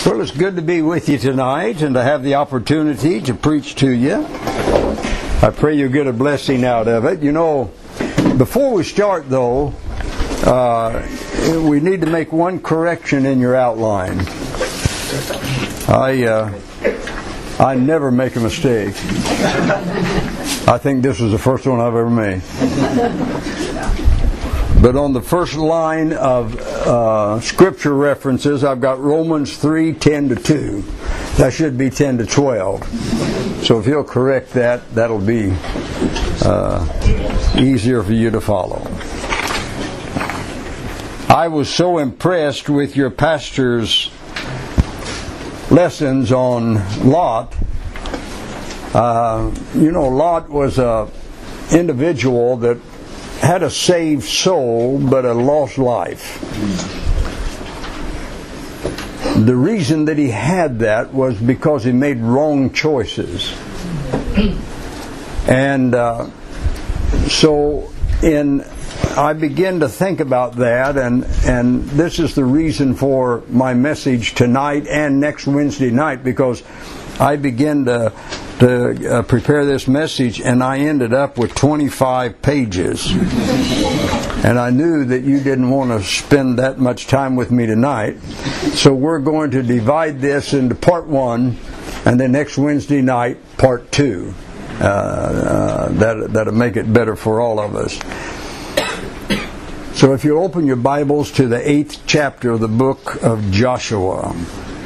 Well, it's good to be with you tonight and to have the opportunity to preach to you. I pray you get a blessing out of it. You know, before we start though, we need to make one correction in your outline. I never make a mistake. I think this was the first one I've ever made. But on the first line of scripture references, I've got Romans 3:10-2. That should be 10-12. So if you'll correct that, that'll be easier for you to follow. I was so impressed with your pastor's lessons on Lot. Lot was an individual that had a saved soul but a lost life. The reason that he had that was because he made wrong choices. And I began to think about that, and this is the reason for my message tonight and next Wednesday night, because I began to prepare this message, and I ended up with 25 pages. And I knew that you didn't want to spend that much time with me tonight. So we're going to divide this into part 1, and then next Wednesday night, part 2. That'll make it better for all of us. So if you open your Bibles to the 8th chapter of the book of Joshua,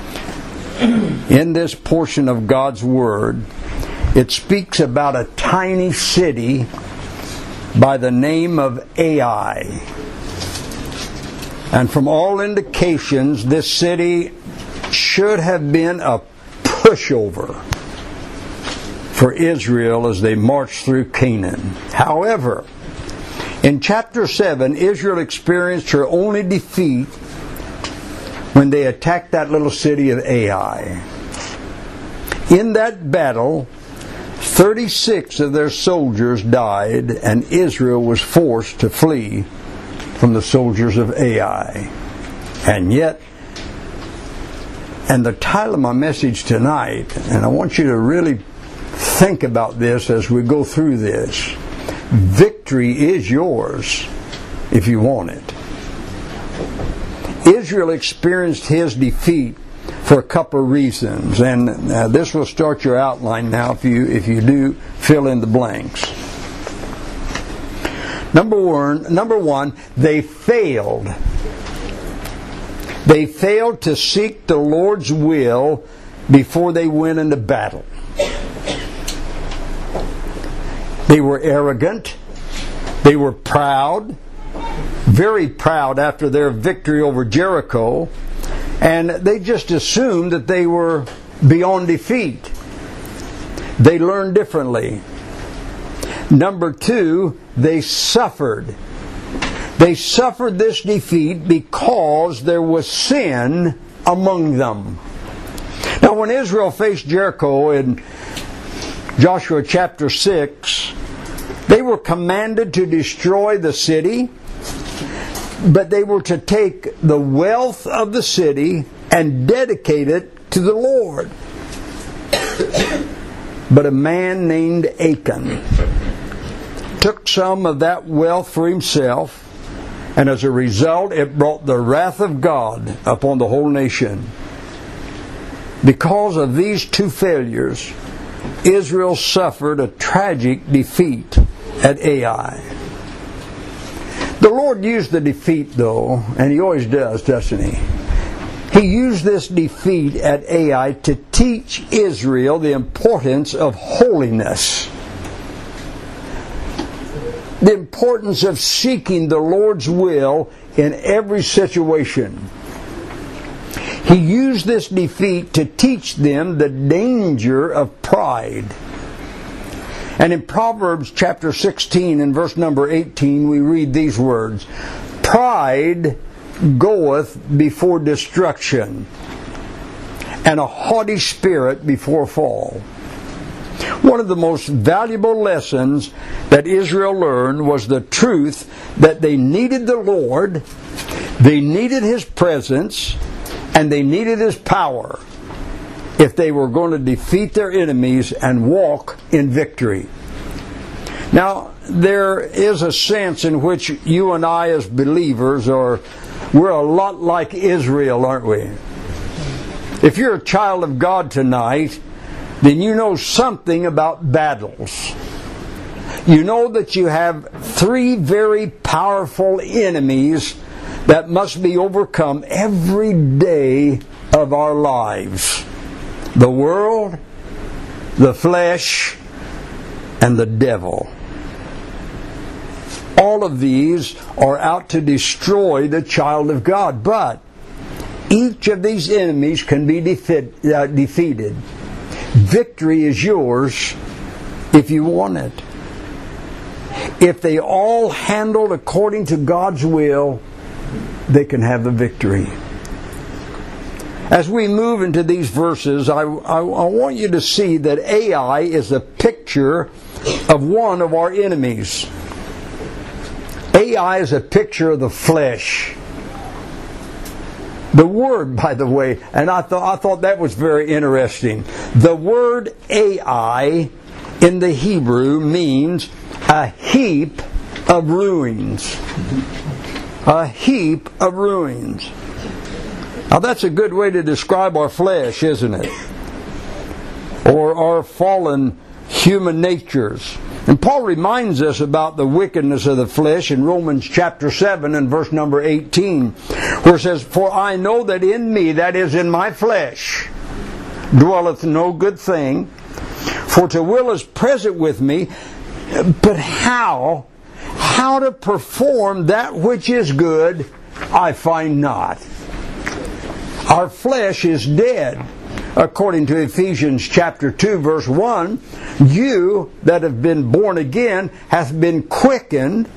in this portion of God's Word, it speaks about a tiny city by the name of Ai. And from all indications, this city should have been a pushover for Israel as they marched through Canaan. However, in chapter 7, Israel experienced her only defeat when they attacked that little city of Ai. In that battle, 36 of their soldiers died, and Israel was forced to flee from the soldiers of Ai. And the title of my message tonight, and I want you to really think about this as we go through this: victory is yours if you want it. Israel experienced his defeat for a couple of reasons, and this will start your outline now if you do fill in the blanks. Number one, they failed. They failed to seek the Lord's will before they went into battle. They were arrogant. They were proud. Very proud after their victory over Jericho, and they just assumed that they were beyond defeat. They learned differently. Number 2, they suffered. They suffered this defeat because there was sin among them. Now, when Israel faced Jericho in Joshua chapter 6, they were commanded to destroy the city, but they were to take the wealth of the city and dedicate it to the Lord. But a man named Achan took some of that wealth for himself, and as a result it brought the wrath of God upon the whole nation. Because of these two failures, Israel suffered a tragic defeat at Ai. The Lord used the defeat, though, and He always does, doesn't He? He used this defeat at Ai to teach Israel the importance of holiness, the importance of seeking the Lord's will in every situation. He used this defeat to teach them the danger of pride. And in Proverbs chapter 16 and verse number 18, we read these words: "Pride goeth before destruction, and a haughty spirit before fall." One of the most valuable lessons that Israel learned was the truth that they needed the Lord, they needed His presence, And they needed His power if they were going to defeat their enemies and walk in victory. Now, there is a sense in which you and I as believers we're a lot like Israel, aren't we? If you're a child of God tonight, then you know something about battles. You know that you have 3 very powerful enemies that must be overcome every day of our lives. The world, the flesh, and the devil. All of these are out to destroy the child of God. But each of these enemies can be defeated. Victory is yours if you want it. If they all handled according to God's will, they can have the victory. As we move into these verses, I want you to see that Ai is a picture of one of our enemies. Ai is a picture of the flesh. The word, by the way, and I thought that was very interesting. The word Ai in the Hebrew means a heap of ruins. A heap of ruins. Now that's a good way to describe our flesh, isn't it? Or our fallen human natures. And Paul reminds us about the wickedness of the flesh in Romans chapter 7 and verse number 18, where it says, "For I know that in me, that is in my flesh, dwelleth no good thing, for to will is present with me, but how to perform that which is good, I find not." Our flesh is dead. According to Ephesians chapter 2 verse 1, you that have been born again hath been quickened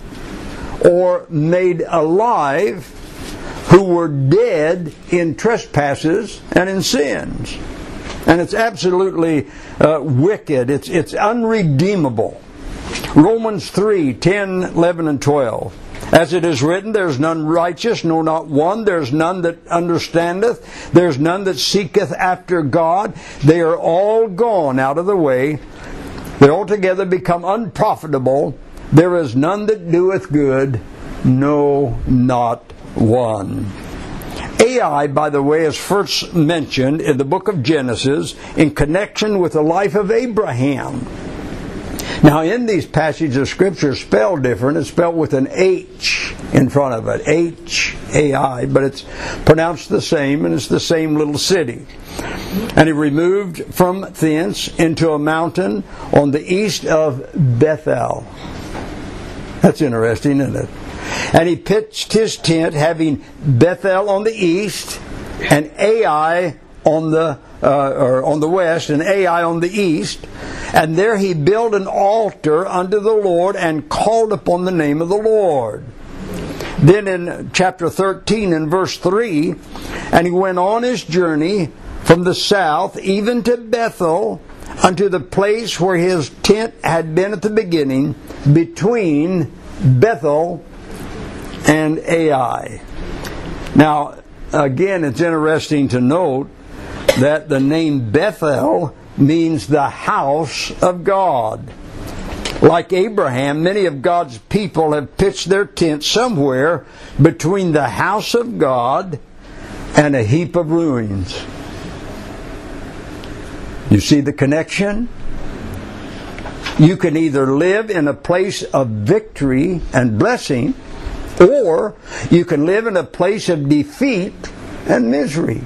or made alive, who were dead in trespasses and in sins. And it's absolutely wicked. It's unredeemable. Romans 3:10, 11, and 12. As it is written, there is none righteous, no, not one. There is none that understandeth. There is none that seeketh after God. They are all gone out of the way. They altogether become unprofitable. There is none that doeth good, no, not one. Ai, by the way, is first mentioned in the book of Genesis in connection with the life of Abraham. Now, in these passages of Scripture, it's spelled different. It's spelled with an H in front of it. H-A-I. But it's pronounced the same, and it's the same little city. And he removed from thence into a mountain on the east of Bethel. That's interesting, isn't it? And he pitched his tent, having Bethel on the east, and Ai on the west, and Ai on the east. And there he built an altar unto the Lord and called upon the name of the Lord. Then in chapter 13 and verse 3, and he went on his journey from the south even to Bethel, unto the place where his tent had been at the beginning, between Bethel and Ai. Now, again, it's interesting to note that the name Bethel means the house of God. Like Abraham, many of God's people have pitched their tent somewhere between the house of God and a heap of ruins. You see the connection? You can either live in a place of victory and blessing, or you can live in a place of defeat and misery.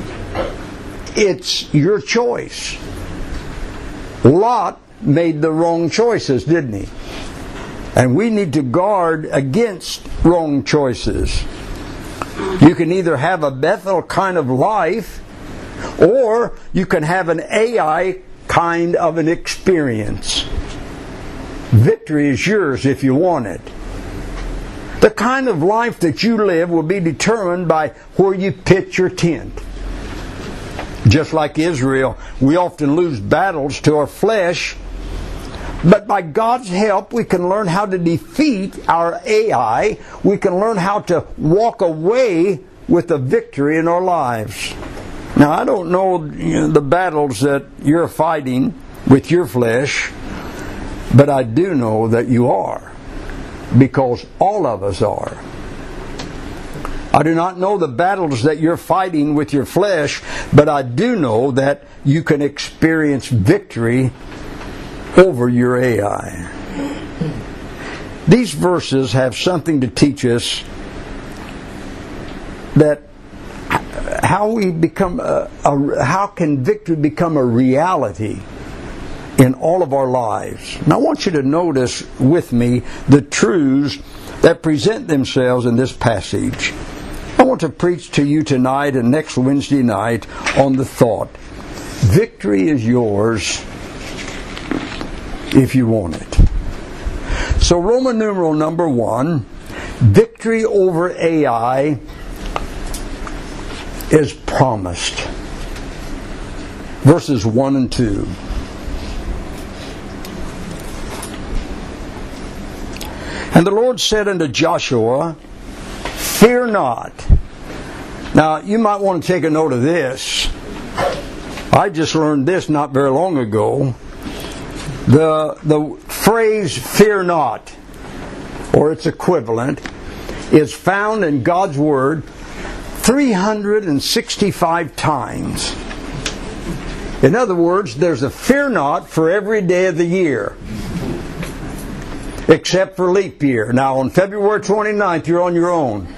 It's your choice. Lot made the wrong choices, didn't he? And we need to guard against wrong choices. You can either have a Bethel kind of life, or you can have an Ai kind of an experience. Victory is yours if you want it. The kind of life that you live will be determined by where you pitch your tent. Just like Israel, we often lose battles to our flesh, but by God's help we can learn how to defeat our Ai. We can learn how to walk away with the victory in our lives. Now, I don't know, the battles that you're fighting with your flesh, but I do know that you are, because all of us are. I do not know the battles that you're fighting with your flesh, but I do know that you can experience victory over your Ai. These verses have something to teach us, that how can victory become a reality in all of our lives. And I want you to notice with me the truths that present themselves in this passage. I want to preach to you tonight and next Wednesday night on the thought, victory is yours if you want it. So Roman numeral number 1, victory over Ai is promised. Verses 1 and 2. And the Lord said unto Joshua, fear not. Now, you might want to take a note of this. I just learned this not very long ago. The phrase fear not, or its equivalent, is found in God's Word 365 times. In other words, there's a fear not for every day of the year, except for leap year. Now, on February 29th, you're on your own.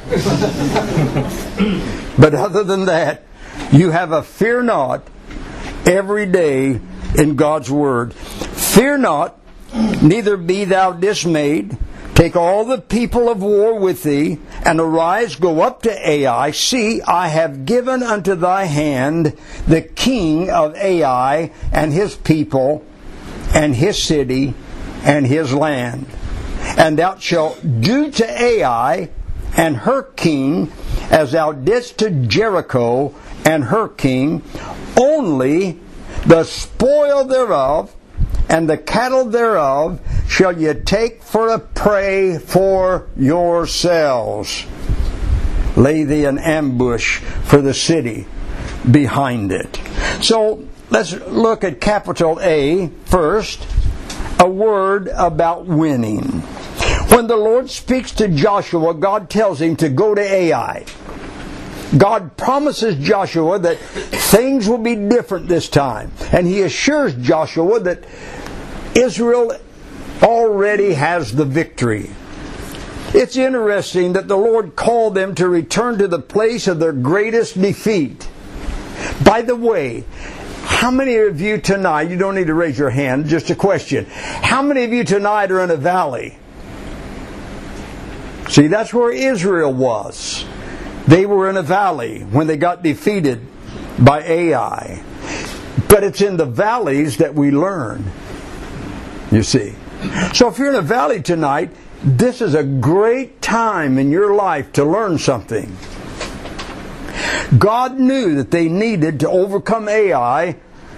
But other than that, you have a fear not every day in God's Word. Fear not, neither be thou dismayed. Take all the people of war with thee, and arise, go up to Ai. See, I have given unto thy hand the king of Ai, and his people, and his city, and his land. And thou shalt do to Ai and her king as thou didst to Jericho and her king, only the spoil thereof and the cattle thereof shall ye take for a prey for yourselves. Lay thee an ambush for the city behind it. So let's look at capital A first, a word about winning. When the Lord speaks to Joshua, God tells him to go to Ai. God promises Joshua that things will be different this time. And he assures Joshua that Israel already has the victory. It's interesting that the Lord called them to return to the place of their greatest defeat. By the way, how many of you tonight, you don't need to raise your hand, just a question. How many of you tonight are in a valley? See, that's where Israel was. They were in a valley when they got defeated by Ai. But it's in the valleys that we learn, you see. So if you're in a valley tonight, this is a great time in your life to learn something. God knew that they needed to overcome Ai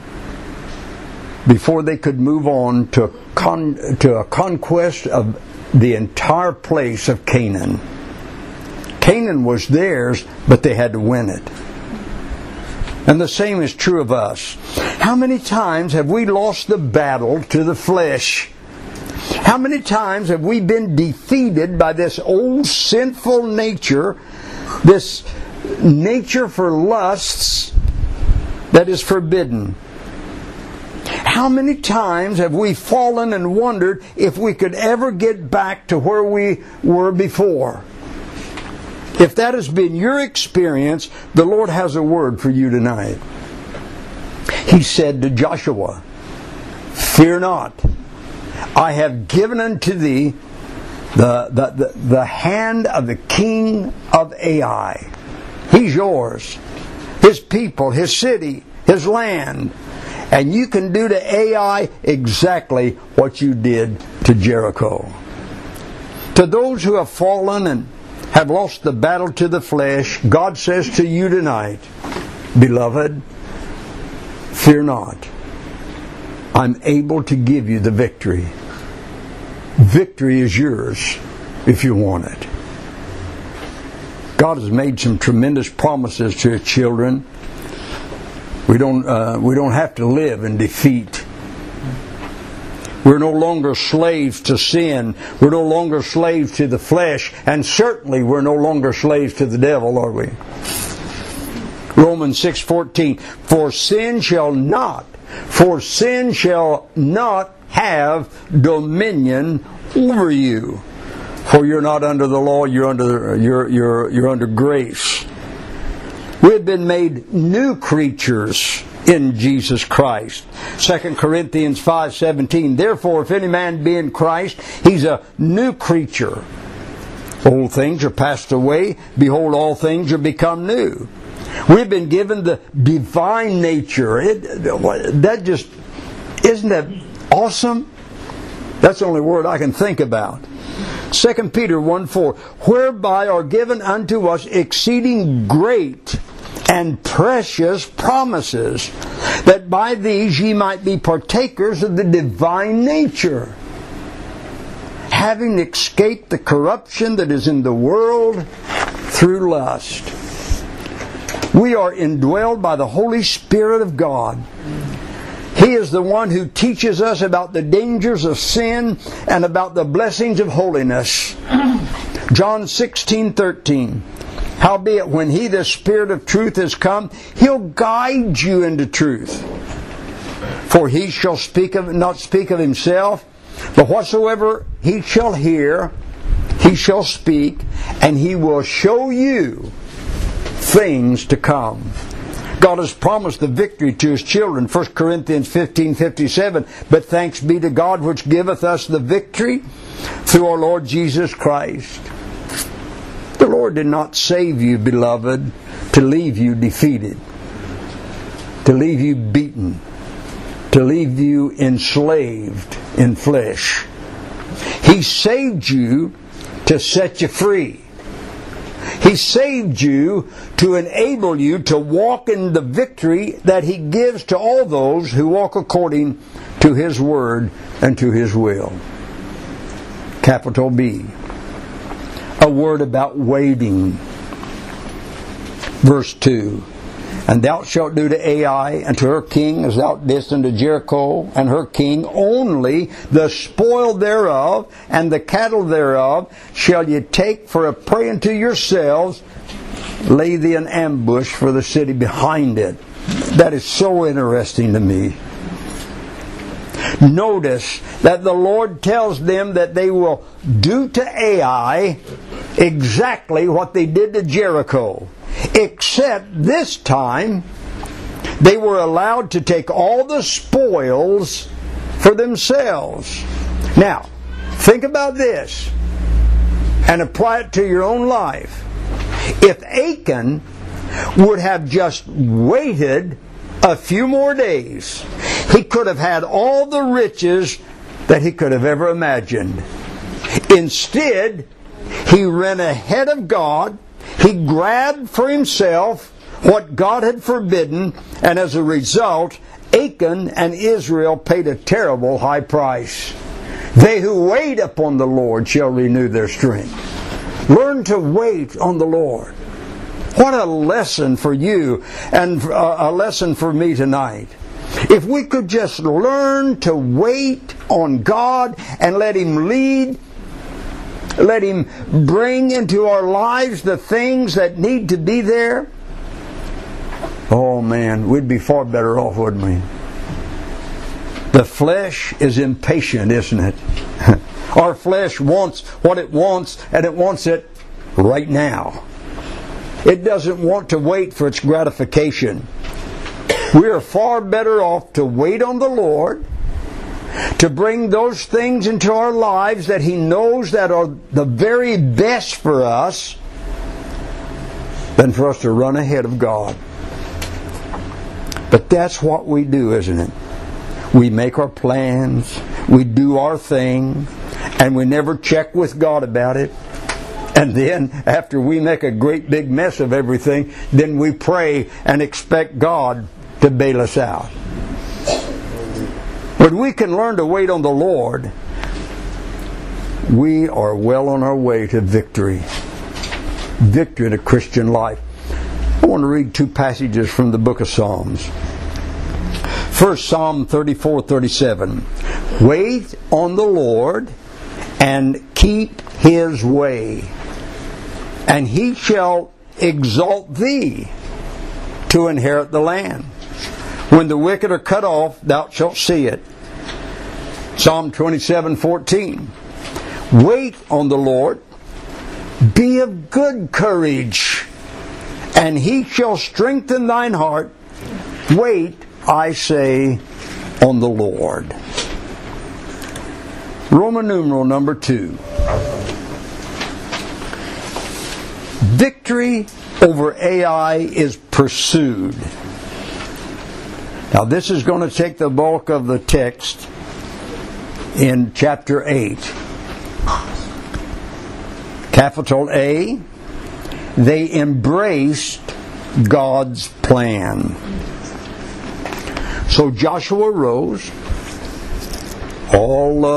before they could move on to a conquest of the entire place of Canaan. Canaan was theirs, but they had to win it. And the same is true of us. How many times have we lost the battle to the flesh? How many times have we been defeated by this old sinful nature, this nature for lusts that is forbidden? How many times have we fallen and wondered if we could ever get back to where we were before? If that has been your experience, the Lord has a word for you tonight. He said to Joshua, fear not, I have given unto thee the hand of the king of Ai. He's yours, his people, his city, his land. And you can do to Ai exactly what you did to Jericho. To those who have fallen and have lost the battle to the flesh, God says to you tonight, beloved, fear not. I'm able to give you the victory. Victory is yours if you want it. God has made some tremendous promises to His children. We don't have to live in defeat. We're no longer slaves to sin. We're no longer slaves to the flesh. And certainly we're no longer slaves to the devil, are we? Romans 6:14, For sin shall not have dominion over you. For you're not under the law, you're under grace. We have been made new creatures in Jesus Christ. 2 Corinthians 5:17, Therefore, if any man be in Christ, he's a new creature. Old things are passed away. Behold, all things are become new. We've been given the divine nature. Isn't that awesome? That's the only word I can think about. 2 Peter 1:4, Whereby are given unto us exceeding great and precious promises, that by these ye might be partakers of the divine nature, having escaped the corruption that is in the world through lust. We are indwelled by the Holy Spirit of God. He is the one who teaches us about the dangers of sin and about the blessings of holiness. John 16:13. Howbeit, when He, the Spirit of truth, is come, He'll guide you into truth. For He shall not speak of Himself, but whatsoever He shall hear, He shall speak, and He will show you things to come. God has promised the victory to His children. 1 Corinthians 15:57. But thanks be to God which giveth us the victory through our Lord Jesus Christ. The Lord did not save you, beloved, to leave you defeated, to leave you beaten, to leave you enslaved in flesh. He saved you to set you free. He saved you to enable you to walk in the victory that He gives to all those who walk according to His Word and to His will. Capital B. A word about waiting. Verse 2. And thou shalt do to Ai and to her king as thou didst unto Jericho and her king, only the spoil thereof and the cattle thereof shall ye take for a prey unto yourselves. Lay thee an ambush for the city behind it. That is so interesting to me. Notice that the Lord tells them that they will do to Ai exactly what they did to Jericho. Except this time, they were allowed to take all the spoils for themselves. Now, think about this and apply it to your own life. If Achan would have just waited a few more days, he could have had all the riches that he could have ever imagined. Instead, he ran ahead of God. He grabbed for himself what God had forbidden, and as a result, Achan and Israel paid a terrible high price. They who wait upon the Lord shall renew their strength. Learn to wait on the Lord. What a lesson for you and a lesson for me tonight. If we could just learn to wait on God and let Him lead, let Him bring into our lives the things that need to be there, oh man, we'd be far better off, wouldn't we? The flesh is impatient, isn't it? Our flesh wants what it wants, and it wants it right now. It doesn't want to wait for its gratification. We are far better off to wait on the Lord, to bring those things into our lives that He knows that are the very best for us, than for us to run ahead of God. But that's what we do, isn't it? We make our plans, we do our thing, and we never check with God about it. And then, after we make a great big mess of everything, then we pray and expect God to bail us out. When we can learn to wait on the Lord, we are well on our way to victory. victory in a Christian life. I want to read two passages from the book of Psalms. First, Psalm 34:37. Wait on the Lord and keep His way, and He shall exalt thee to inherit the land. When the wicked are cut off, thou shalt see it. Psalm 27:14. Wait on the Lord, be of good courage, and He shall strengthen thine heart. Wait, I say, on the Lord. Roman numeral number 2. Victory over AI is pursued. Now this is going to take the bulk of the text in chapter 8. Capital A, they embraced God's plan. So Joshua rose, all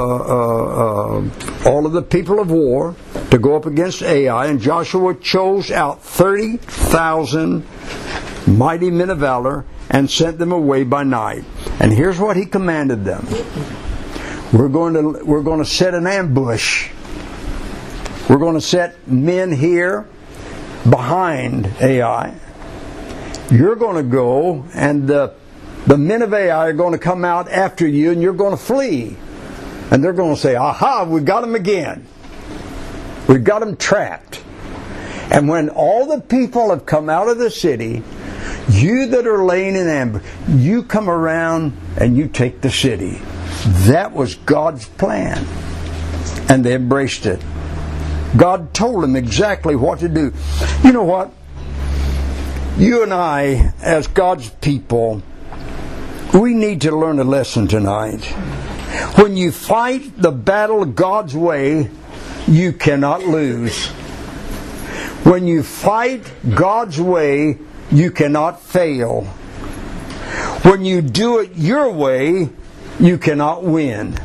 of the people of war, to go up against Ai, and Joshua chose out 30,000 mighty men of valor and sent them away by night. And here's what he commanded them: we're going to set an ambush. We're going to set men here behind Ai. You're going to go, and the men of Ai are going to come out after you, and you're going to flee. And they're going to say, aha, we got him again. We've got him trapped. And when all the people have come out of the city, you that are laying in ambush, you come around and you take the city. That was God's plan. And they embraced it. God told them exactly what to do. You know what? You and I, as God's people, we need to learn a lesson tonight. When you fight the battle God's way, you cannot lose. When you fight God's way, you cannot fail. When you do it your way, you cannot win.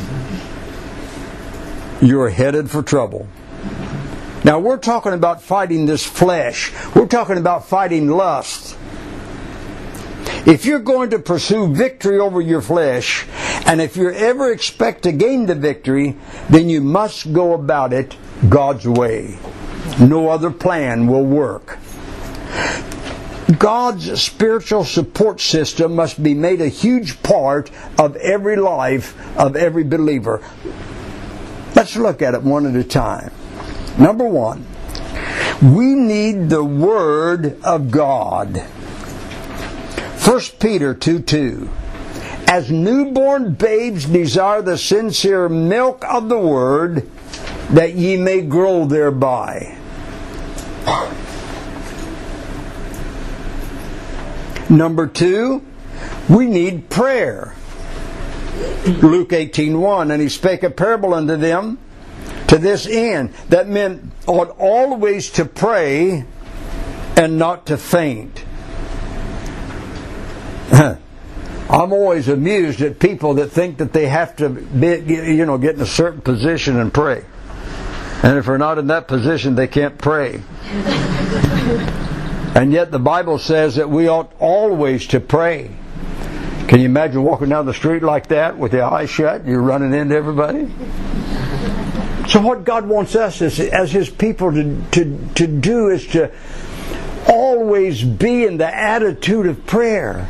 You're headed for trouble. Now we're talking about fighting this flesh. We're talking about fighting lust. If you're going to pursue victory over your flesh, and if you ever expect to gain the victory, then you must go about it God's way. No other plan will work. God's spiritual support system must be made a huge part of every life of every believer. Let's look at it one at a time. Number one, we need the Word of God. 1 Peter 2:2. As newborn babes desire the sincere milk of the Word, that ye may grow thereby. Number two, we need prayer. Luke 18:1, and he spake a parable unto them to this end, that men ought always to pray and not to faint. I'm always amused at people that think that they have to get in a certain position and pray. And if they're not in that position, they can't pray. And yet the Bible says that we ought always to pray. Can you imagine walking down the street like that with the eyes shut? You're running into everybody? So what God wants us as His people to do is to always be in the attitude of prayer.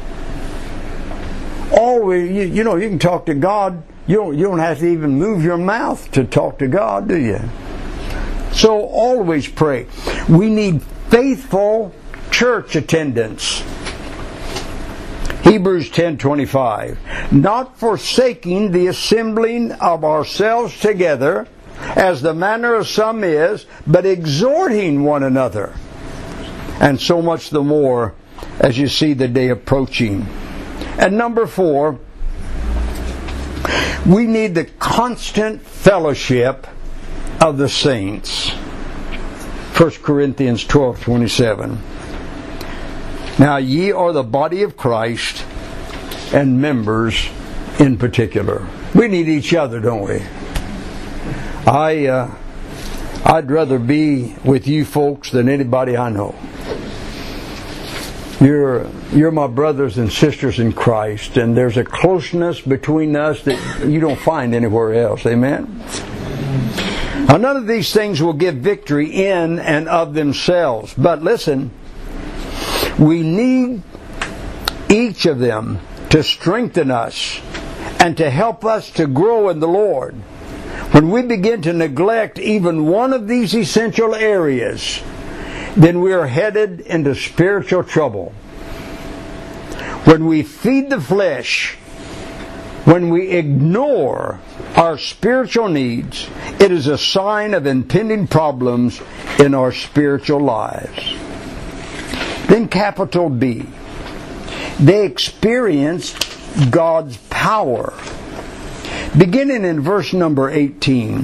Always, you can talk to God. You don't have to even move your mouth to talk to God, do you? So always pray. We need faithful church attendance. Hebrews 10:25. Not forsaking the assembling of ourselves together, as the manner of some is, but exhorting one another. And so much the more as you see the day approaching. And number four, we need the constant fellowship of the saints. 1 Corinthians 12:27. Now ye are the body of Christ, and members in particular. We need each other, don't we? I'd rather be with you folks than anybody I know. You're my brothers and sisters in Christ, and there's a closeness between us that you don't find anywhere else. Amen? Now, none of these things will give victory in and of themselves. But listen, we need each of them to strengthen us and to help us to grow in the Lord. When we begin to neglect even one of these essential areas, then we are headed into spiritual trouble. When we feed the flesh, when we ignore our spiritual needs, it is a sign of impending problems in our spiritual lives. Then capital B, they experienced God's power. Beginning in verse number 18,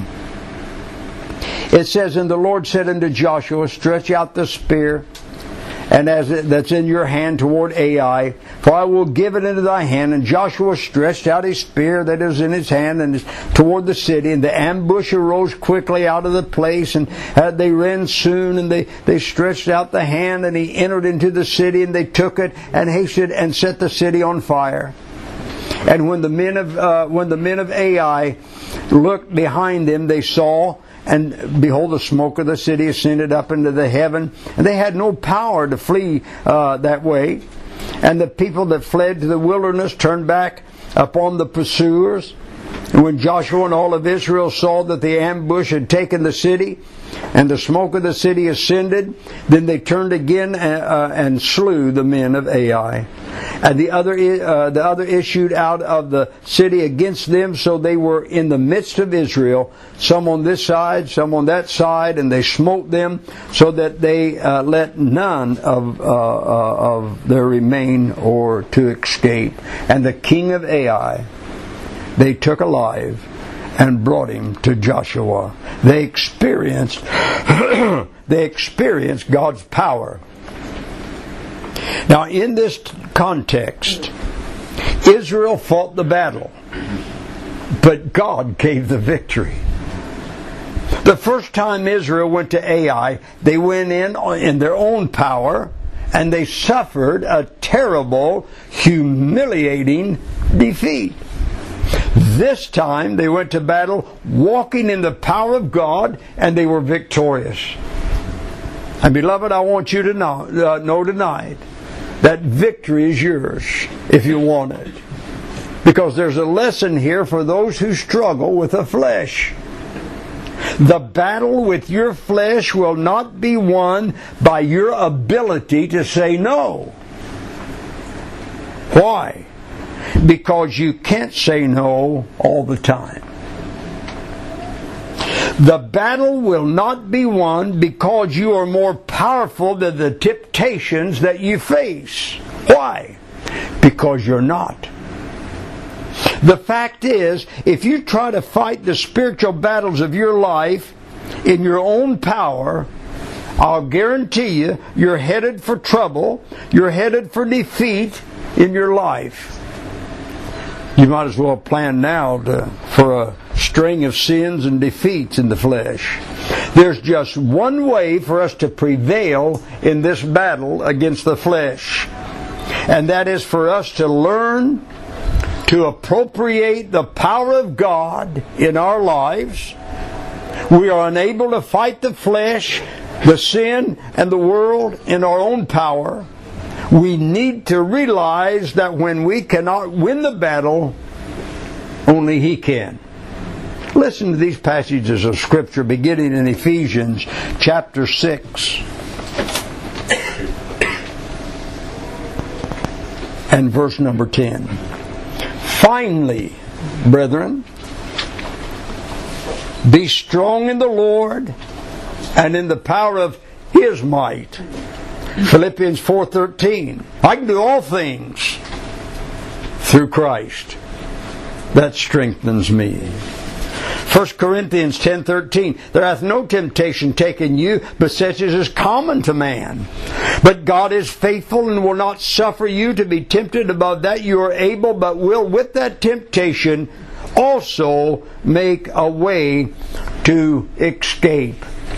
it says, "And the Lord said unto Joshua, Stretch out the spear, and that's in your hand toward Ai, for I will give it into thy hand. And Joshua stretched out his spear that is in his hand and toward the city, and the ambush arose quickly out of the place, and they ran soon, and they stretched out the hand, and he entered into the city, and they took it, and hasted and set the city on fire. And when the men of Ai looked behind them, they saw, and behold, the smoke of the city ascended up into the heaven, and they had no power to flee that way. And the people that fled to the wilderness turned back upon the pursuers. And when Joshua and all of Israel saw that the ambush had taken the city, and the smoke of the city ascended, then they turned again and slew the men of Ai. And the other issued out of the city against them, so they were in the midst of Israel, some on this side, some on that side, and they smote them, so that they let none of their remain or to escape. And the king of Ai they took alive and brought him to Joshua." They experienced God's power. Now, in this context, Israel fought the battle, but God gave the victory. The first time Israel went to Ai, they went in their own power, and they suffered a terrible, humiliating defeat. This time they went to battle walking in the power of God, and they were victorious. And beloved, I want you to know tonight that victory is yours if you want it. Because there's a lesson here for those who struggle with the flesh. The battle with your flesh will not be won by your ability to say no. Why? Because you can't say no all the time. The battle will not be won because you are more powerful than the temptations that you face. Why? Because you're not. The fact is, if you try to fight the spiritual battles of your life in your own power, I'll guarantee you, you're headed for trouble, you're headed for defeat in your life. You might as well plan now for a string of sins and defeats in the flesh. There's just one way for us to prevail in this battle against the flesh, and that is for us to learn to appropriate the power of God in our lives. We are unable to fight the flesh, the sin, and the world in our own power. We need to realize that when we cannot win the battle, only He can. Listen to these passages of Scripture beginning in Ephesians chapter 6 and verse number 10. "Finally, brethren, be strong in the Lord and in the power of His might." Philippians 4:13. "I can do all things through Christ that strengthens me." 1 Corinthians 10:13. "There hath no temptation taken you, but such as is common to man. But God is faithful, and will not suffer you to be tempted above that you are able, but will with that temptation also make a way to escape."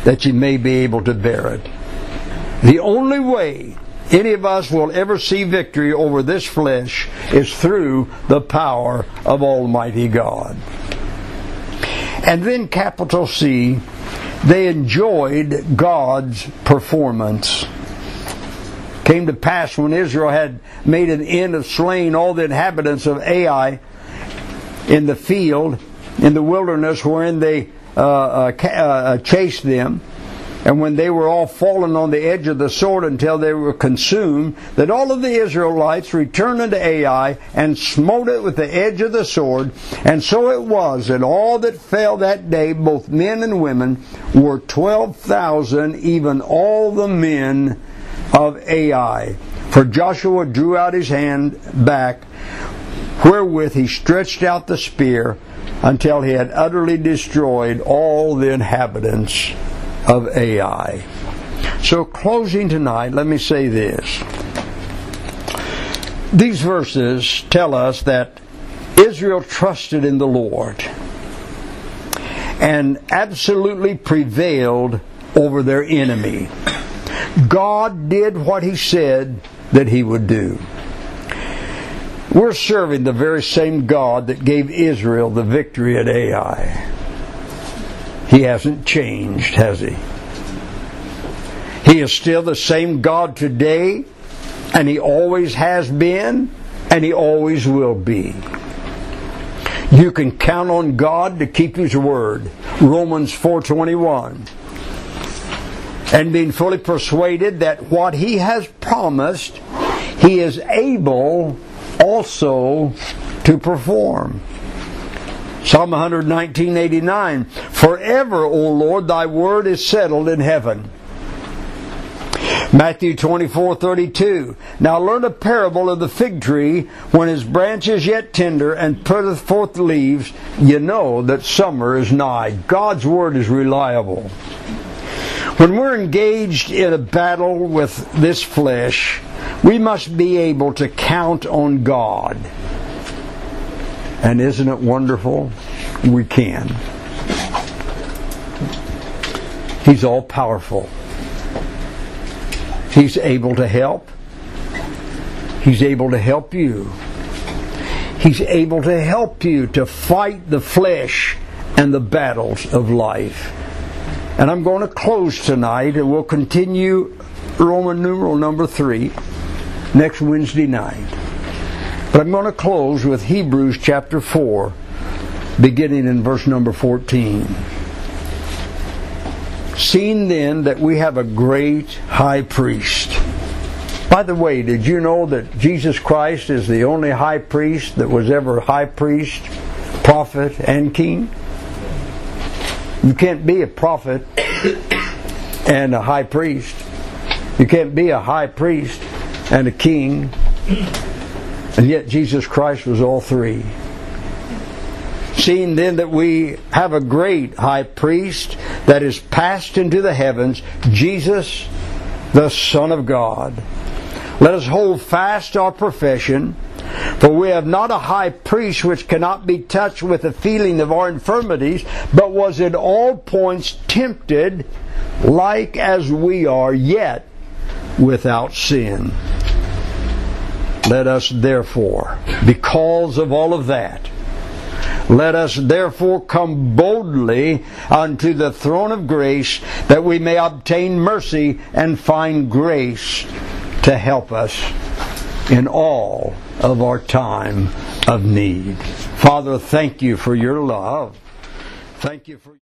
that ye may be able to bear it. The only way any of us will ever see victory over this flesh is through the power of Almighty God. And then capital C, they enjoyed God's performance. Came to pass when Israel had made an end of slaying all the inhabitants of Ai in the field, in the wilderness wherein they chased them, and when they were all fallen on the edge of the sword until they were consumed, that all of the Israelites returned unto Ai and smote it with the edge of the sword. And so it was that all that fell that day, both men and women, were 12,000, even all the men of Ai. For Joshua drew out his hand back, wherewith he stretched out the spear, until he had utterly destroyed all the inhabitants of Ai. So closing tonight, let me say this. These verses tell us that Israel trusted in the Lord and absolutely prevailed over their enemy. God did what He said that He would do. We're serving the very same God that gave Israel the victory at Ai. He hasn't changed, has He? He is still the same God today, and He always has been, and He always will be. You can count on God to keep His word. Romans 4:21. And being fully persuaded that what He has promised, He is able also to perform. Psalm 119:89. Forever, O Lord, Thy word is settled in heaven. Matthew 24:32. Now learn a parable of the fig tree. When his branch is yet tender and putteth forth leaves, you know that summer is nigh. God's word is reliable. When we're engaged in a battle with this flesh, we must be able to count on God. And isn't it wonderful? We can. He's all powerful. He's able to help. He's able to help you. He's able to help you to fight the flesh and the battles of life. And I'm going to close tonight, and we'll continue Roman numeral number 3 next Wednesday night. But I'm going to close with Hebrews chapter 4, beginning in verse number 14. Seeing then that we have a great high priest. By the way, did you know that Jesus Christ is the only high priest that was ever high priest, prophet, and king? You can't be a prophet and a high priest. You can't be a high priest and a king. And yet Jesus Christ was all three. Seeing then that we have a great high priest that is passed into the heavens, Jesus, the Son of God. Let us hold fast our profession, for we have not a high priest which cannot be touched with the feeling of our infirmities, but was in all points tempted, like as we are, yet without sin. Let us therefore, because of all of that, let us therefore come boldly unto the throne of grace, that we may obtain mercy and find grace to help us in all of our time of need. Father, thank you for your love. Thank you for